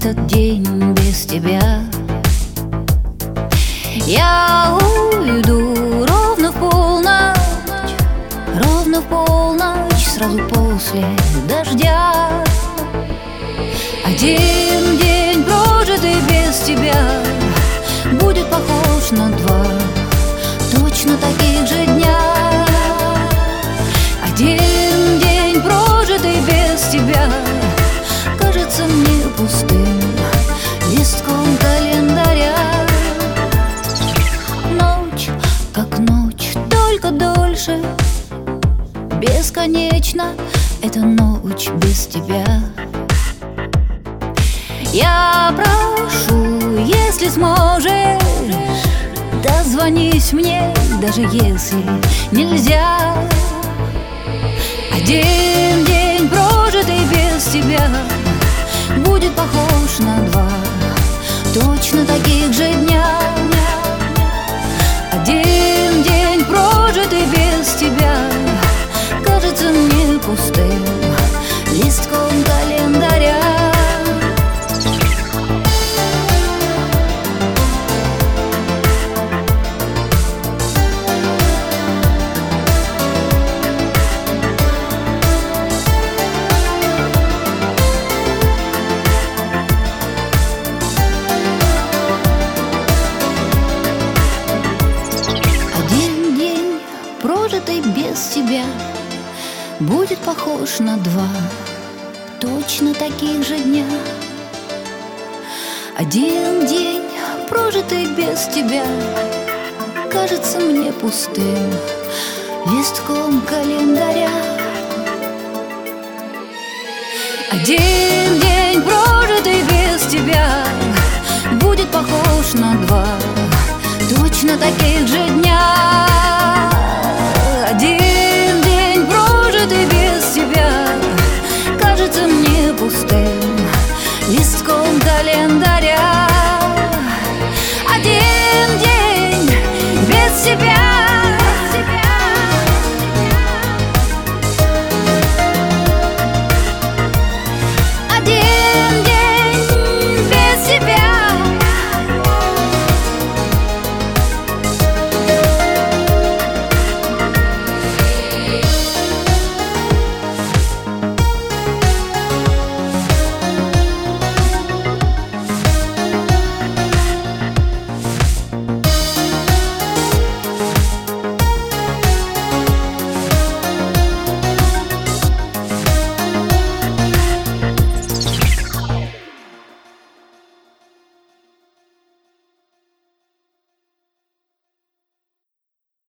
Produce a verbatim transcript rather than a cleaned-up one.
этот день без тебя. Я уйду ровно в полночь, ровно в полночь, сразу после дождя. Один день, прожитый без тебя, будет похож на два точно таких же дня. Один день, прожитый без тебя, кажется мне пустым листком календаря. Ночь, как ночь, только дольше, бесконечно эта ночь без тебя. Я прошу, если сможешь, дозвонись мне, даже если нельзя. Один день, прожитый без тебя, будет похож на два точно таких же дня. Один день, прожитый без тебя, кажется мне пустым листком календаря. Прожитый без тебя будет похож на два точно таких же дня. Один день, прожитый без тебя, кажется мне пустым листком календаря. Один день, прожитый без тебя, будет похож на два точно таких же